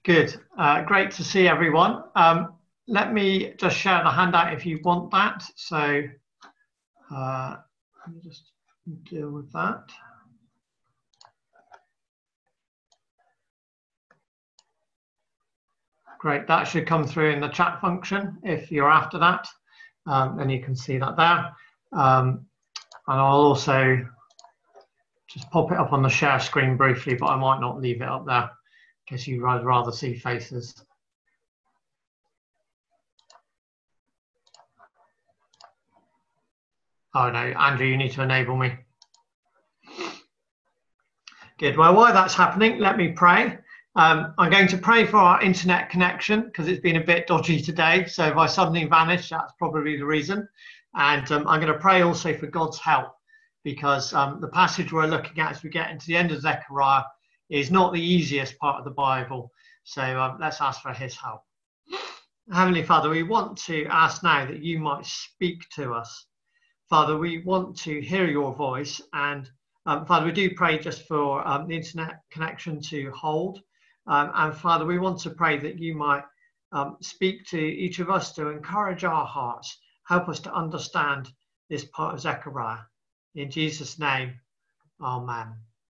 Good. Great to see everyone. Let me just share the handout if you want that. So let me just deal with that. Great. That should come through in the chat function if you're after that. Then you can see that there. And I'll also just pop it up on the share screen briefly, but I might not leave it up there in case you'd rather see faces. Oh no, Andrew, you need to enable me. Good. Well, while that's happening, let me pray. I'm going to pray for our internet connection because it's been a bit dodgy today. So if I suddenly vanish, that's probably the reason. And I'm going to pray also for God's help because the passage we're looking at as we get into the end of Zechariah is not the easiest part of the Bible. So let's ask for his help. Heavenly Father, we want to ask now that you might speak to us. Father, we want to hear your voice. And Father, we do pray just for the internet connection to hold. And Father, we want to pray that you might speak to each of us to encourage our hearts, help us to understand this part of Zechariah. In Jesus' name, amen.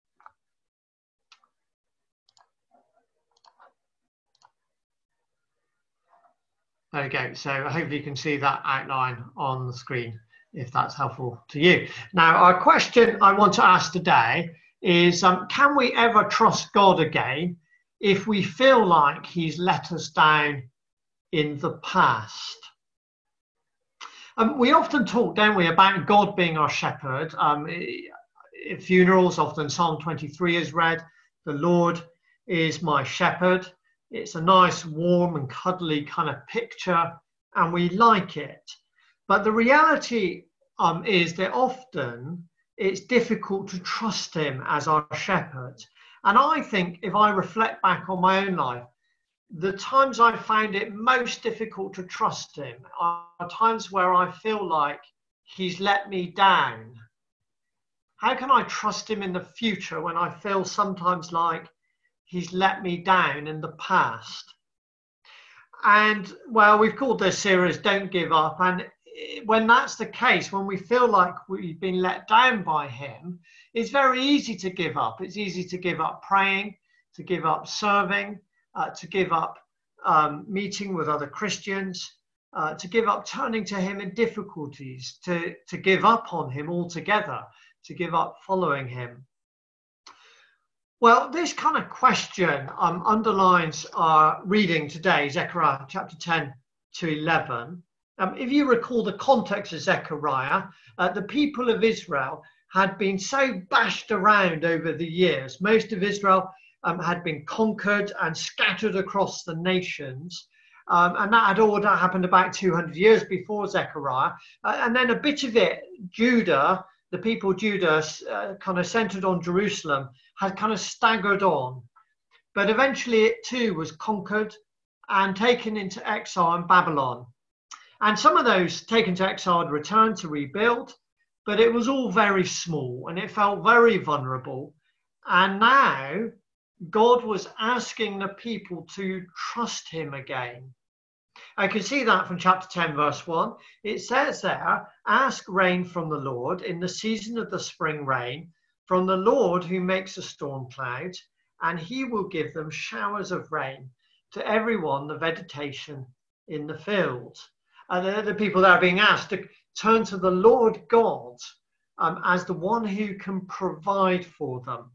There we go. So hopefully you can see that outline on the screen, if that's helpful to you. Now, our question I want to ask today is, can we ever trust God again if we feel like he's let us down in the past? We often talk, don't we, about God being our shepherd. At funerals, often Psalm 23 is read, the Lord is my shepherd. It's a nice, warm and cuddly kind of picture, and we like it. But the reality is that often it's difficult to trust him as our shepherd. And I think if I reflect back on my own life, the times I found it most difficult to trust him are times where I feel like he's let me down. How can I trust him in the future when I feel sometimes like he's let me down in the past? And well, we've called this series Don't Give Up. And when that's the case, when we feel like we've been let down by him, it's very easy to give up. It's easy to give up praying, to give up serving, to give up meeting with other Christians, to give up turning to him in difficulties, to give up on him altogether, to give up following him. Well, this kind of question underlines our reading today, Zechariah chapter 10 to 11. If you recall the context of Zechariah, the people of Israel had been so bashed around over the years. Most of Israel had been conquered and scattered across the nations. And that had all happened about 200 years before Zechariah. And then a bit of it, Judah, the people of Judah, kind of centered on Jerusalem, had kind of staggered on. But eventually it too was conquered and taken into exile in Babylon. And some of those taken to exile had returned to rebuild, but it was all very small and it felt very vulnerable. And now God was asking the people to trust him again. I can see that from chapter 10, verse 1. It says there, ask rain from the Lord in the season of the spring rain, from the Lord who makes the storm clouds, and he will give them showers of rain to everyone, the vegetation in the fields. And the people that are being asked to turn to the Lord God as the one who can provide for them.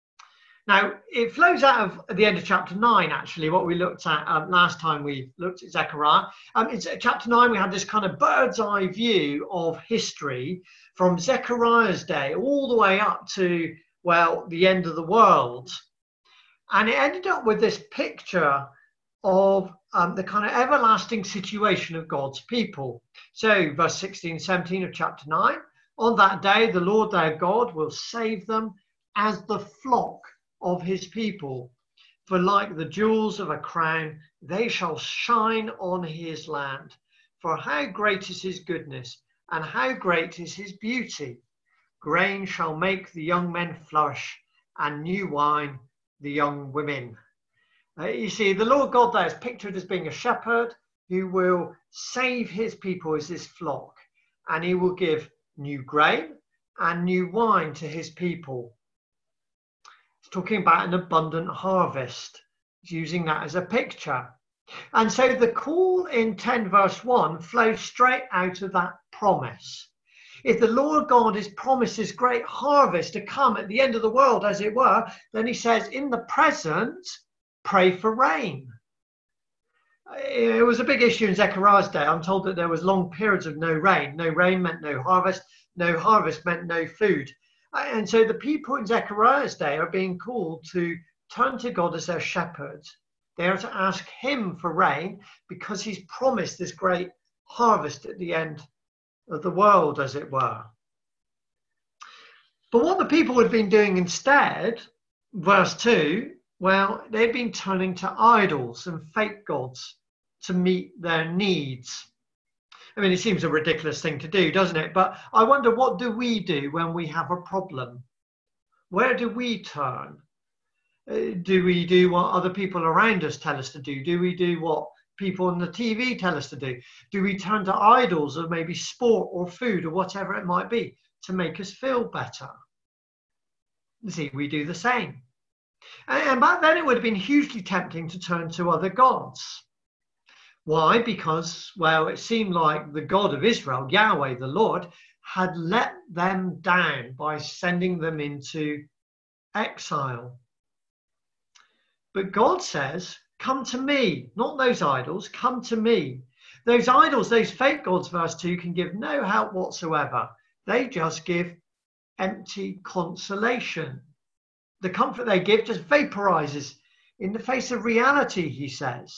Now, it flows out of the end of chapter 9, actually, what we looked at last time we looked at Zechariah. In chapter 9, we had this kind of bird's eye view of history from Zechariah's day all the way up to, well, the end of the world. And it ended up with this picture of the kind of everlasting situation of God's people. So verse 16, 17 of chapter 9, on that day, the Lord their God will save them as the flock of his people. For like the jewels of a crown, they shall shine on his land. For how great is his goodness, and how great is his beauty. Grain shall make the young men flourish, and new wine the young women. You see, the Lord God there is pictured as being a shepherd who will save his people as his flock, and he will give new grain and new wine to his people. It's talking about an abundant harvest, using that as a picture. And so the call in 10 verse 1 flows straight out of that promise. If the Lord God has promised this great harvest to come at the end of the world, as it were, then he says, in the present, pray for rain. It was a big issue in Zechariah's day. I'm told that there was long periods of no rain. No rain meant no harvest. No harvest meant no food. And so the people in Zechariah's day are being called to turn to God as their shepherd. They are to ask him for rain because he's promised this great harvest at the end of the world, as it were. But what the people had been doing instead, verse 2, well, they'd been turning to idols and fake gods to meet their needs. I mean, it seems a ridiculous thing to do, doesn't it? But I wonder, what do we do when we have a problem? Where do we turn? Do we do what other people around us tell us to do? Do we do what people on the TV tell us to do? Do we turn to idols of maybe sport or food or whatever it might be to make us feel better? You see, we do the same. And back then it would have been hugely tempting to turn to other gods. Why? Because, well, it seemed like the God of Israel, Yahweh, the Lord, had let them down by sending them into exile. But God says, come to me, not those idols, come to me. Those idols, those fake gods, verse 2, can give no help whatsoever. They just give empty consolation. The comfort they give just vaporizes in the face of reality, he says.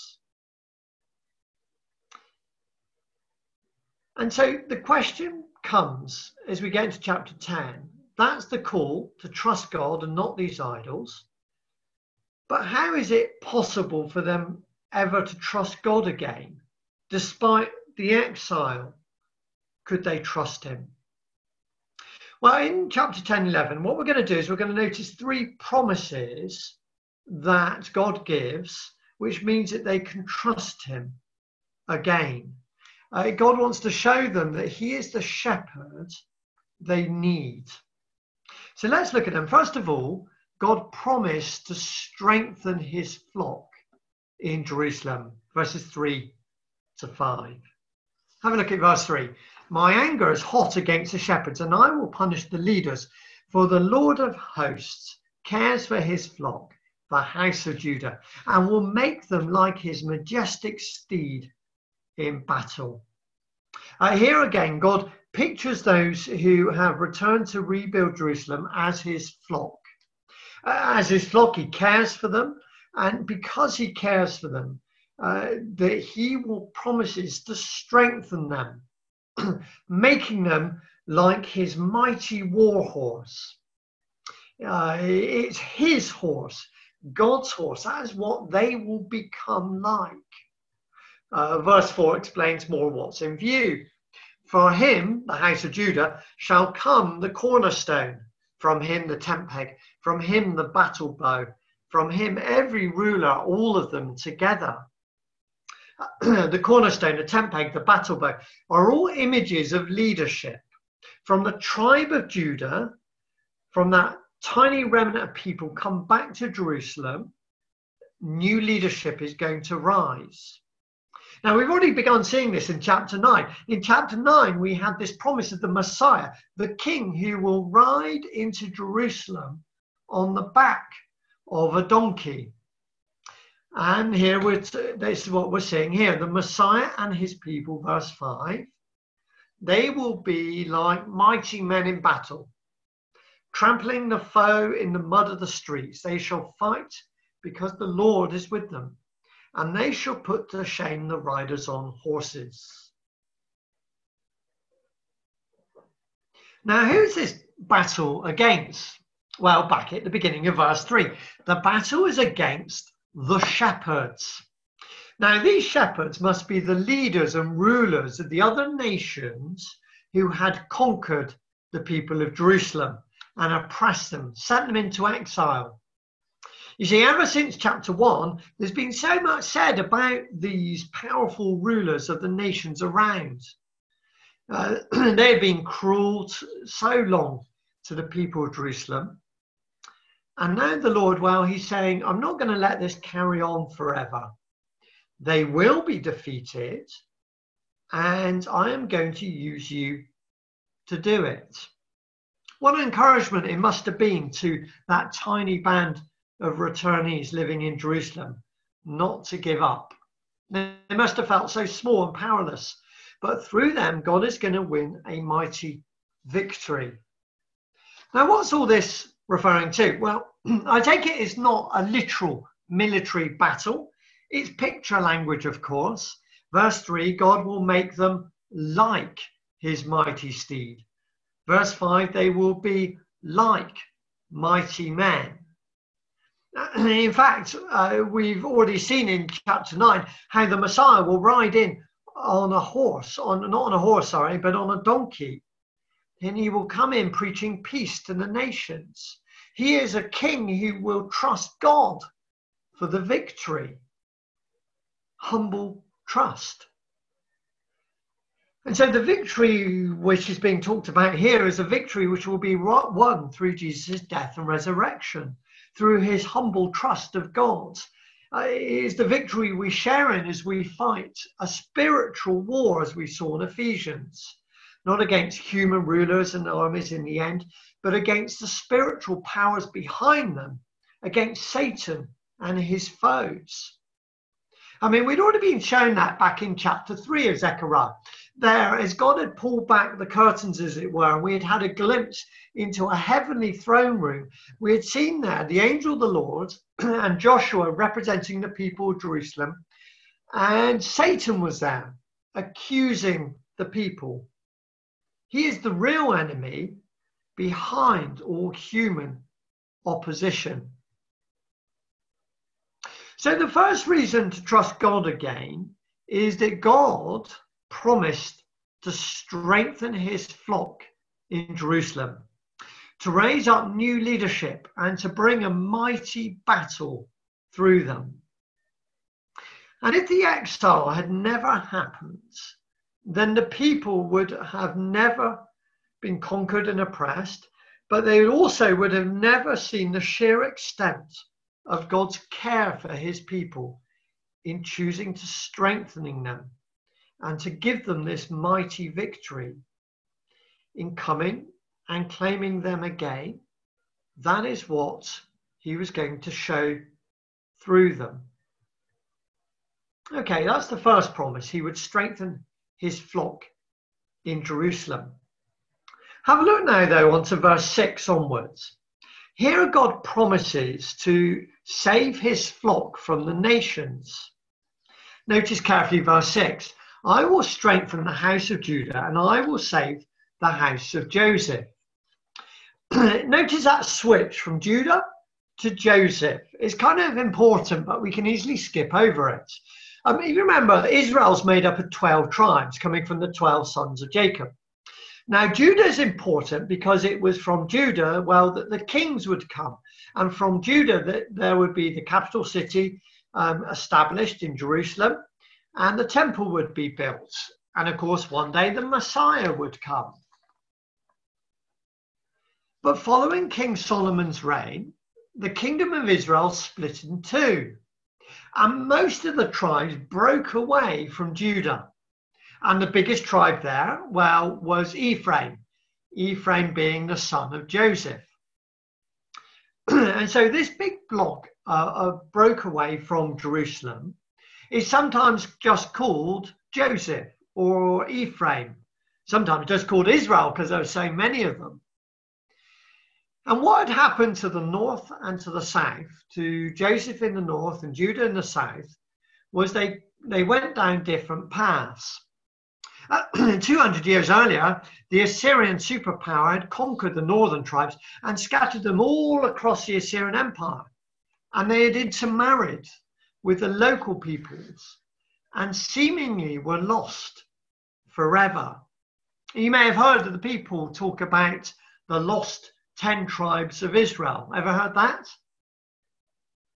And so the question comes as we get into chapter 10. That's the call to trust God and not these idols. But how is it possible for them ever to trust God again, despite the exile? Could they trust him? Well, in chapter 10:11, what we're going to do is we're going to notice three promises that God gives, which means that they can trust him again. God wants to show them that he is the shepherd they need. So let's look at them. First of all, God promised to strengthen his flock in Jerusalem, verses 3 to 5. Have a look at verse 3. My anger is hot against the shepherds, and I will punish the leaders, for the Lord of hosts cares for his flock, the house of Judah, and will make them like his majestic steed in battle. Here again, God pictures those who have returned to rebuild Jerusalem as his flock. As his flock, he cares for them, and because he cares for them, that he will promises to strengthen them, making them like his mighty war horse. It's his horse, God's horse. That is what they will become like. Verse 4 explains more what's in view. For him, the house of Judah, shall come the cornerstone, from him the tent peg, from him the battle bow, from him every ruler, all of them together. The cornerstone, the tent peg, the battle bow are all images of leadership. From the tribe of Judah, from that tiny remnant of people come back to Jerusalem, new leadership is going to rise. Now, we've already begun seeing this in chapter 9. In chapter 9, we had this promise of the Messiah, the king who will ride into Jerusalem on the back of a donkey. And here, this is what we're seeing here. The Messiah and his people, verse 5, they will be like mighty men in battle, trampling the foe in the mud of the streets. They shall fight because the Lord is with them. And they shall put to shame the riders on horses. Now, who's this battle against? Well, back at the beginning of verse 3, the battle is against the shepherds. Now, these shepherds must be the leaders and rulers of the other nations who had conquered the people of Jerusalem and oppressed them, sent them into exile. You see, ever since chapter 1, there's been so much said about these powerful rulers of the nations around. They have been cruel so long to the people of Jerusalem. And now the Lord, well, he's saying, I'm not going to let this carry on forever. They will be defeated, and I am going to use you to do it. What an encouragement it must have been to that tiny band of returnees living in Jerusalem not to give up. They must have felt so small and powerless, but through them, God is going to win a mighty victory. Now, what's all this referring to? Well, I take it it's not a literal military battle. It's picture language, of course. Verse 3, God will make them like his mighty steed. Verse 5, they will be like mighty men. In fact, we've already seen in chapter 9 how the Messiah will ride in on a horse, not on a horse, sorry, but on a donkey. And he will come in preaching peace to the nations. He is a king who will trust God for the victory. Humble trust. And so the victory which is being talked about here is a victory which will be won through Jesus' death and resurrection, through his humble trust of God. It is the victory we share in as we fight a spiritual war, as we saw in Ephesians, not against human rulers and armies in the end, but against the spiritual powers behind them, against Satan and his foes. I mean, we'd already been shown that back in chapter 3 of Zechariah. There, as God had pulled back the curtains, as it were, and we had had a glimpse into a heavenly throne room. We had seen there the angel of the Lord and Joshua representing the people of Jerusalem, and Satan was there accusing the people. He is the real enemy behind all human opposition. So the first reason to trust God again is that God promised to strengthen his flock in Jerusalem, to raise up new leadership and to bring a mighty battle through them. And if the exile had never happened, then the people would have never been conquered and oppressed, but they also would have never seen the sheer extent of God's care for his people in choosing to strengthening them and to give them this mighty victory in coming and claiming them again. That is what he was going to show through them. Okay, that's the first promise. He would strengthen his flock in Jerusalem. Have a look now, though, onto verse 6 onwards. Here God promises to save his flock from the nations. Notice carefully verse 6. I will strengthen the house of Judah and I will save the house of Joseph. Notice that switch from Judah to Joseph. It's kind of important, but we can easily skip over it. You remember, Israel's made up of 12 tribes coming from the 12 sons of Jacob. Now, Judah is important because it was from Judah, well, that the kings would come. And from Judah, there would be the capital city established in Jerusalem, and the temple would be built. And of course, one day the Messiah would come. But following King Solomon's reign, the kingdom of Israel split in two. And most of the tribes broke away from Judah. And the biggest tribe there, well, was Ephraim. Ephraim being the son of Joseph. And so this big block broke away from Jerusalem is sometimes just called Joseph or Ephraim. Sometimes just called Israel because there are so many of them. And what had happened to the north and to the south, to Joseph in the north and Judah in the south, was they went down different paths. 200 years earlier, the Assyrian superpower had conquered the northern tribes and scattered them all across the Assyrian Empire. And they had intermarried with the local peoples and seemingly were lost forever. You may have heard of the people talk about the lost 10 tribes of Israel. Ever heard that?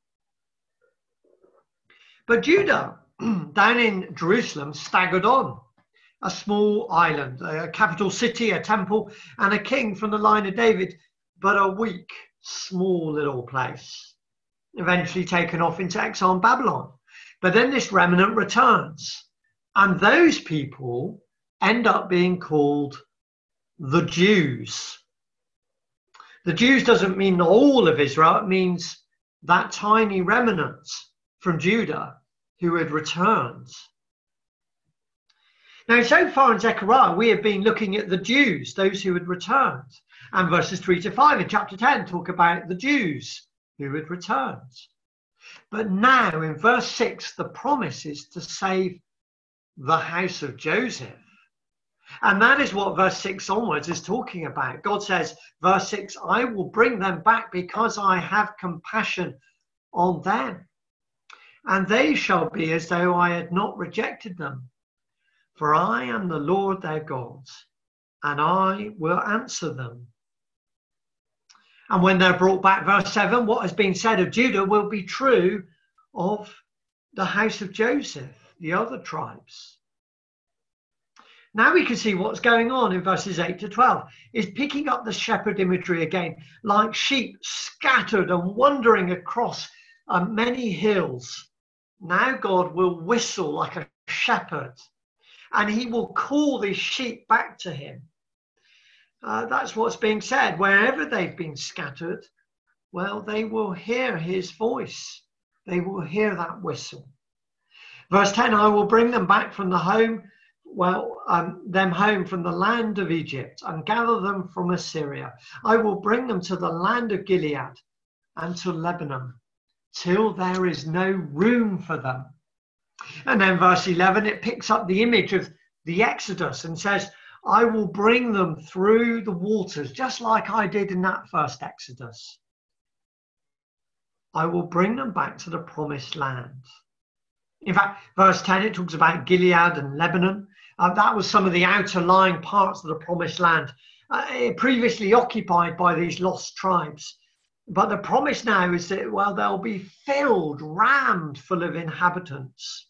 But Judah, down in Jerusalem, staggered on. A small island, a capital city, a temple, and a king from the line of David, but a weak, small little place, eventually taken off into exile in Babylon. But then this remnant returns, and those people end up being called the Jews. The Jews doesn't mean all of Israel, it means that tiny remnant from Judah who had returned. Now, so far in Zechariah, we have been looking at the Jews, those who had returned. And verses 3 to 5 in chapter 10 talk about the Jews who had returned. But now in verse 6, the promise is to save the house of Joseph. And that is what verse 6 onwards is talking about. God says, verse 6, I will bring them back because I have compassion on them. And they shall be as though I had not rejected them. For I am the Lord their God, and I will answer them. And when they're brought back, verse 7, what has been said of Judah will be true of the house of Joseph, the other tribes. Now we can see what's going on in verses 8 to 12. Is picking up the shepherd imagery again, like sheep scattered and wandering across many hills. Now God will whistle like a shepherd, and he will call these sheep back to him. That's what's being said. Wherever they've been scattered, well, they will hear his voice. They will hear that whistle. Verse 10, I will bring them back from the home, them home from the land of Egypt and gather them from Assyria. I will bring them to the land of Gilead and to Lebanon till there is no room for them. And then verse 11, it picks up the image of the Exodus and says, I will bring them through the waters, just like I did in that first Exodus. I will bring them back to the promised land. In fact, verse 10, it talks about Gilead and Lebanon. That was some of the outer lying parts of the promised land, previously occupied by these lost tribes. But the promise now is that, well, they'll be filled, rammed full of inhabitants.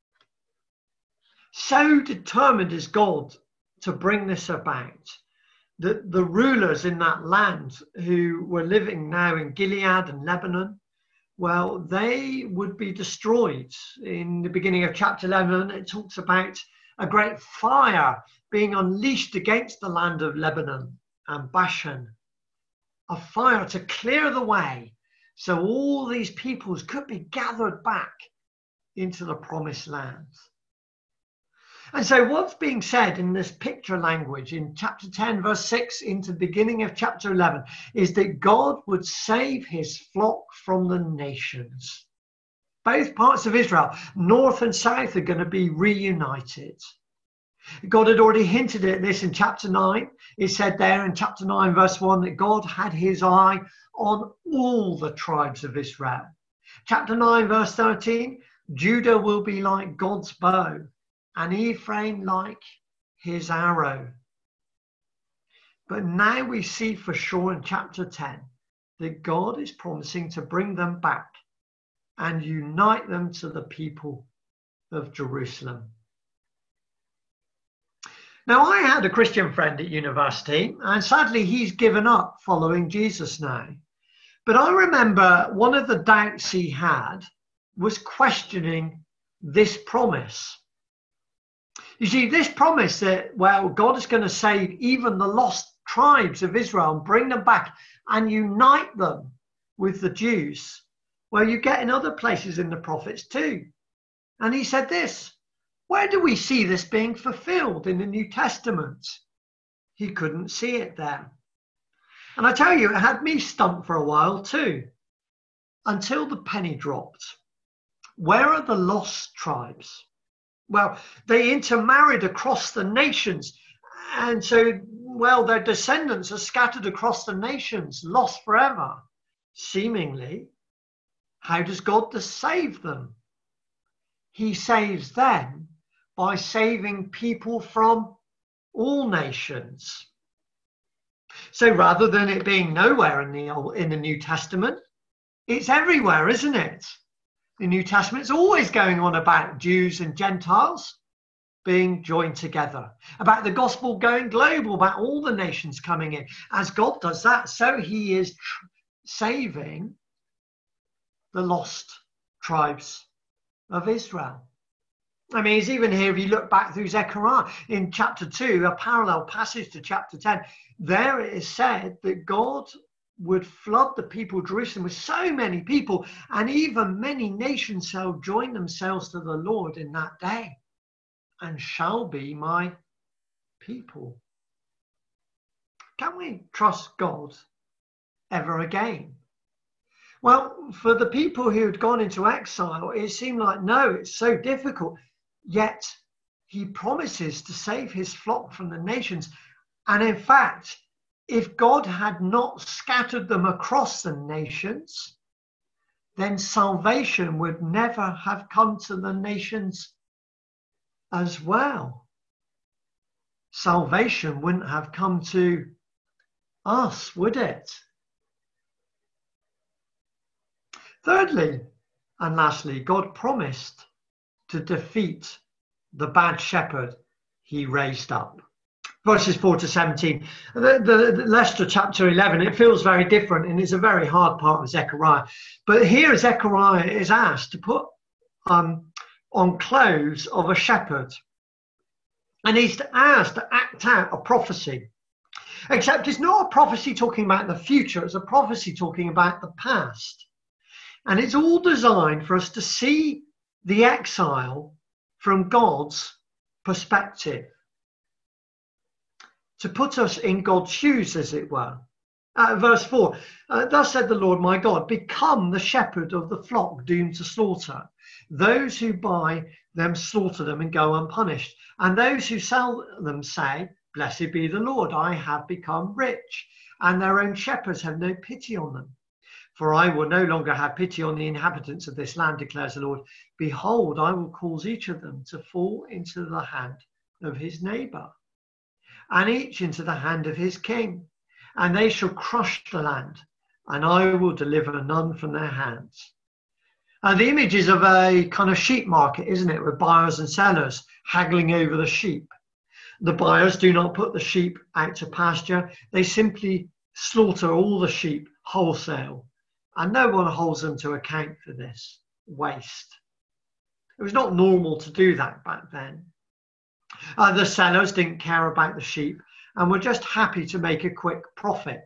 So determined is God to bring this about, that the rulers in that land who were living now in Gilead and Lebanon, well, they would be destroyed. In the beginning of chapter 11, it talks about a great fire being unleashed against the land of Lebanon and Bashan. A fire to clear the way so all these peoples could be gathered back into the promised land. And so what's being said in this picture language in chapter 10, verse 6 into the beginning of chapter 11 is that God would save his flock from the nations. Both parts of Israel, north and south, are going to be reunited. God had already hinted at this in chapter 9. It said there in chapter 9, verse 1, that God had his eye on all the tribes of Israel. Chapter 9, verse 13, Judah will be like God's bow, and Ephraim like his arrow. But now we see for sure in chapter 10 that God is promising to bring them back and unite them to the people of Jerusalem. Now, I had a Christian friend at university, and sadly he's given up following Jesus now. But I remember one of the doubts he had was questioning this promise. You see, this promise that, well, God is going to save even the lost tribes of Israel and bring them back and unite them with the Jews. Well, you get in other places in the prophets too. And he said this, where do we see this being fulfilled in the New Testament? He couldn't see it there. And I tell you, it had me stumped for a while too, until the penny dropped. Where are the lost tribes? Well, they intermarried across the nations. And so, well, their descendants are scattered across the nations, lost forever, seemingly. How does God save them? He saves them by saving people from all nations. So rather than it being nowhere in the New Testament, it's everywhere, isn't it? The New Testament is always going on about Jews and Gentiles being joined together, about the gospel going global, about all the nations coming in. As God does that, so he is saving the lost tribes of Israel. I mean, it's even here, if you look back through Zechariah in chapter 2, a parallel passage to chapter 10, there it is said that God would flood the people of Jerusalem with so many people, and even many nations shall join themselves to the Lord in that day, and shall be my people. Can we trust God ever again? Well, for the people who had gone into exile, it seemed like, no, it's so difficult. Yet he promises to save his flock from the nations. And in fact, if God had not scattered them across the nations, then salvation would never have come to the nations as well. Salvation wouldn't have come to us, would it? Thirdly, and lastly, God promised to defeat the bad shepherd he raised up. Verses 4 to 17. The Leicester chapter 11, it feels very different, and it's a very hard part of Zechariah. But here Zechariah is asked to put on clothes of a shepherd. And he's asked to act out a prophecy. Except it's not a prophecy talking about the future, it's a prophecy talking about the past. And it's all designed for us to see the exile from God's perspective, to put us in God's shoes, as it were. Verse 4, thus said the Lord my God, become the shepherd of the flock doomed to slaughter. Those who buy them slaughter them and go unpunished. And those who sell them say, blessed be the Lord, I have become rich. And their own shepherds have no pity on them. For I will no longer have pity on the inhabitants of this land, declares the Lord. Behold, I will cause each of them to fall into the hand of his neighbor, and each into the hand of his king. And they shall crush the land, and I will deliver none from their hands. The image is of a kind of sheep market, isn't it, with buyers and sellers haggling over the sheep. The buyers do not put the sheep out to pasture. They simply slaughter all the sheep wholesale. And no one holds them to account for this waste. It was not normal to do that back then. The sellers didn't care about the sheep and were just happy to make a quick profit.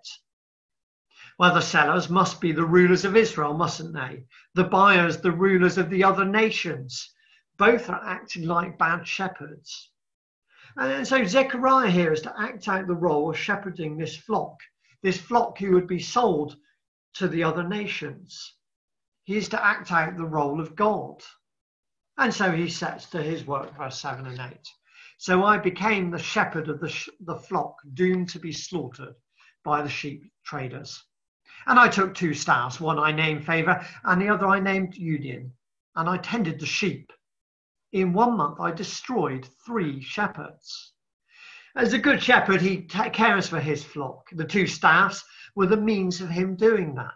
Well, the sellers must be the rulers of Israel, mustn't they? The buyers, the rulers of the other nations. Both are acting like bad shepherds. And so Zechariah here is to act out the role of shepherding this flock who would be sold to the other nations. He is to act out the role of God. And so he sets to his work, verse 7 and 8. So I became the shepherd of the flock, doomed to be slaughtered by the sheep traders. And I took two staffs, one I named Favor, and the other I named Union, and I tended the sheep. In 1 month, I destroyed 3 shepherds. As a good shepherd, he cares for his flock. The two staffs were the means of him doing that.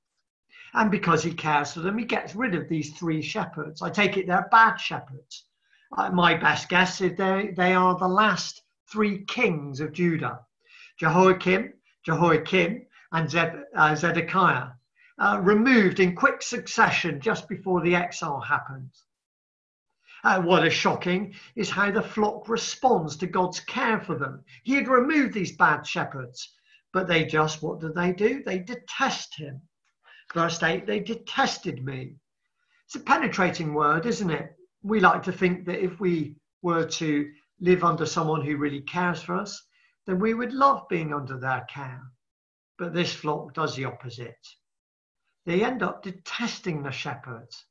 And because he cares for them, he gets rid of these 3 shepherds. I take it they're bad shepherds. My best guess is they are the last 3 kings of Judah. Jehoiakim, and Zedekiah, removed in quick succession just before the exile happened. What is shocking is how the flock responds to God's care for them. He had removed these bad shepherds, but what did they do? They detest him. Verse 8, they detested me. It's a penetrating word, isn't it? We like to think that if we were to live under someone who really cares for us, then we would love being under their care. But this flock does the opposite. They end up detesting the shepherds.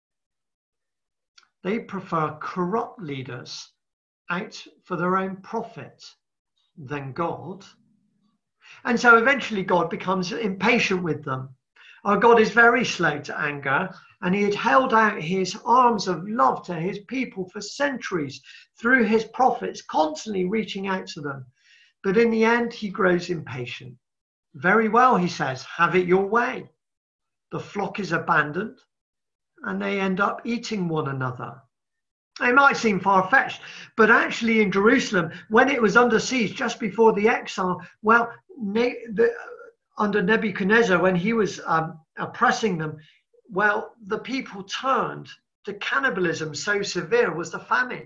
They prefer corrupt leaders out for their own profit than God. And so eventually God becomes impatient with them. Our God is very slow to anger, and he had held out his arms of love to his people for centuries through his prophets, constantly reaching out to them. But in the end, he grows impatient. Very well, he says, have it your way. The flock is abandoned. and they end up eating one another. It might seem far-fetched, but actually in Jerusalem, when it was under siege just before the exile, well, under Nebuchadnezzar, when he was oppressing them, well, the people turned to cannibalism. So severe was the famine.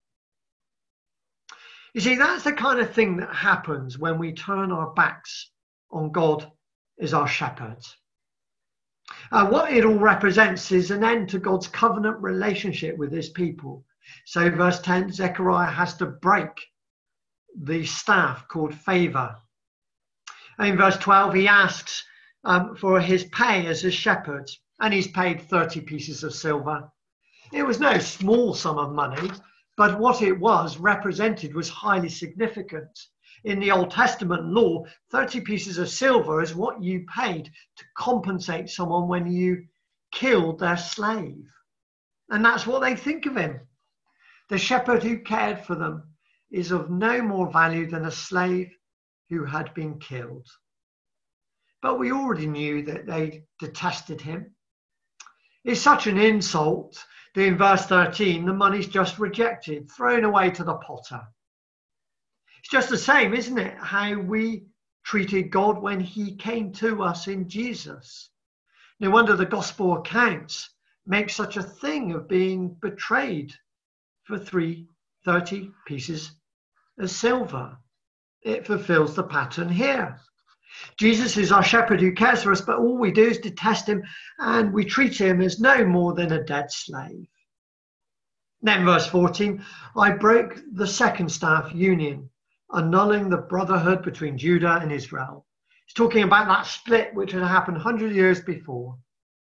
You see, that's the kind of thing that happens when we turn our backs on God as our shepherd. What it all represents is an end to God's covenant relationship with his people. So verse 10, Zechariah has to break the staff called favor. And in verse 12, he asks for his pay as a shepherd, and he's paid 30 pieces of silver. It was no small sum of money, but what it was represented was highly significant. In the Old Testament law, 30 pieces of silver is what you paid to compensate someone when you killed their slave. And that's what they think of him. The shepherd who cared for them is of no more value than a slave who had been killed. But we already knew that they detested him. It's such an insult that in verse 13, the money's just rejected, thrown away to the potter. It's just the same, isn't it, how we treated God when he came to us in Jesus. No wonder the gospel accounts make such a thing of being betrayed for 30 pieces of silver. It fulfills the pattern here. Jesus is our shepherd who cares for us, but all we do is detest him, and we treat him as no more than a dead slave. Then verse 14, I broke the second staff union, annulling the brotherhood between Judah and Israel. He's talking about that split which had happened 100 years before.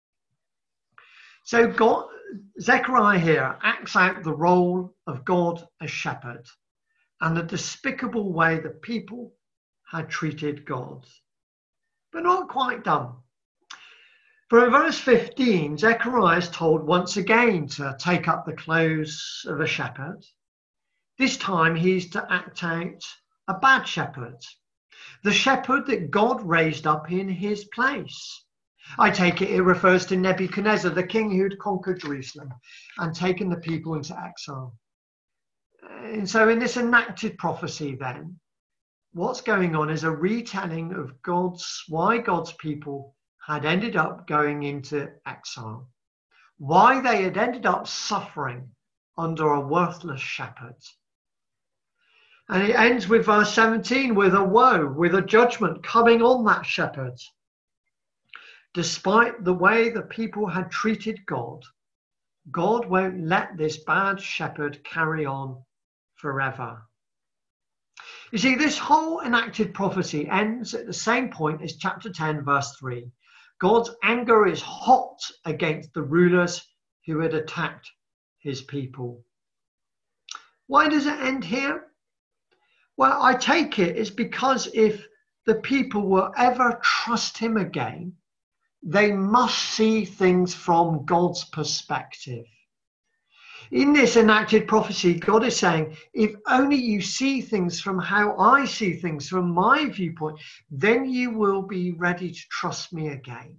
So Zechariah here acts out the role of God as shepherd and the despicable way the people had treated God. But not quite done. For in verse 15, Zechariah is told once again to take up the clothes of a shepherd. This time he's to act out a bad shepherd, the shepherd that God raised up in his place. I take it refers to Nebuchadnezzar, the king who'd conquered Jerusalem and taken the people into exile. And so in this enacted prophecy then, what's going on is a retelling of why God's people had ended up going into exile, why they had ended up suffering under a worthless shepherd. And it ends with verse 17 with a woe, with a judgment coming on that shepherd. Despite the way the people had treated God, God won't let this bad shepherd carry on forever. You see, this whole enacted prophecy ends at the same point as chapter 10, verse 3. God's anger is hot against the rulers who had attacked his people. Why does it end here? Well, I take it it's because if the people will ever trust him again, they must see things from God's perspective. In this enacted prophecy, God is saying, if only you see things from how I see things, from my viewpoint, then you will be ready to trust me again.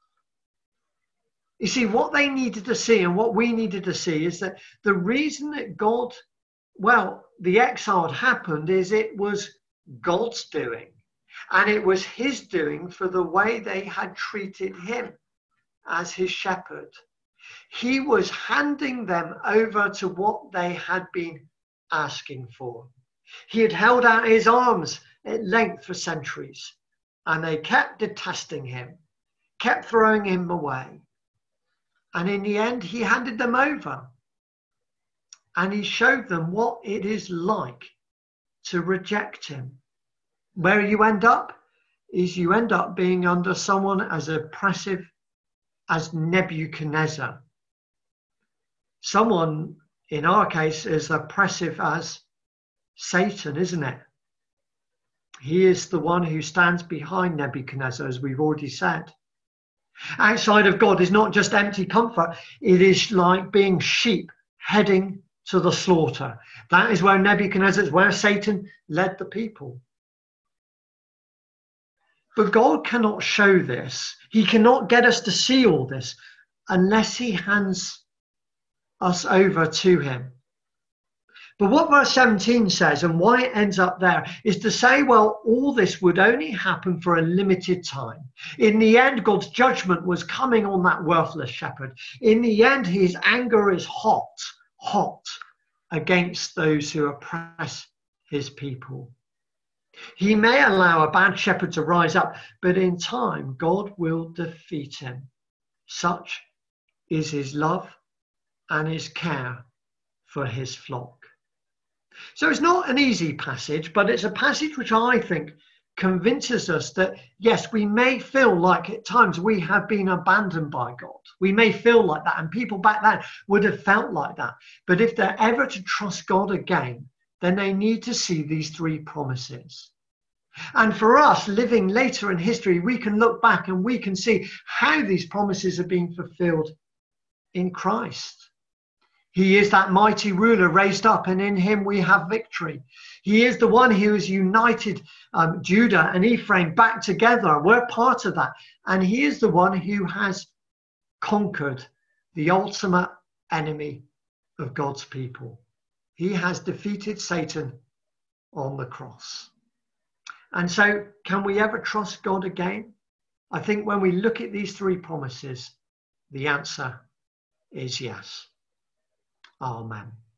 You see, what they needed to see and what we needed to see is that the reason that the exile had happened is it was God's doing. And it was his doing for the way they had treated him as his shepherd. He was handing them over to what they had been asking for. He had held out his arms at length for centuries, and they kept detesting him, kept throwing him away. And in the end, he handed them over. And he showed them what it is like to reject him. Where you end up is you end up being under someone as oppressive as Nebuchadnezzar. Someone, in our case, as oppressive as Satan, isn't it? He is the one who stands behind Nebuchadnezzar, as we've already said. Outside of God is not just empty comfort. It is like being sheep heading to the slaughter. That is where Nebuchadnezzar, where Satan led the people. But God cannot show this. He cannot get us to see all this unless he hands us over to him. But what verse 17 says, and why it ends up there, is to say, well, all this would only happen for a limited time. In the end, God's judgment was coming on that worthless shepherd. In the end, his anger is hot against those who oppress his people. He may allow a bad shepherd to rise up, but in time, God will defeat him. Such is his love and his care for his flock. So it's not an easy passage, but it's a passage which I think convinces us that, yes, we may feel like at times we have been abandoned by God. We may feel like that, and people back then would have felt like that. But if they're ever to trust God again, then they need to see these three promises. And for us, living later in history, we can look back and we can see how these promises are being fulfilled in Christ. He is that mighty ruler raised up, and in him we have victory. He is the one who has united Judah and Ephraim back together. We're part of that. And he is the one who has conquered the ultimate enemy of God's people. He has defeated Satan on the cross. And so, can we ever trust God again? I think when we look at these three promises, the answer is yes. Amen.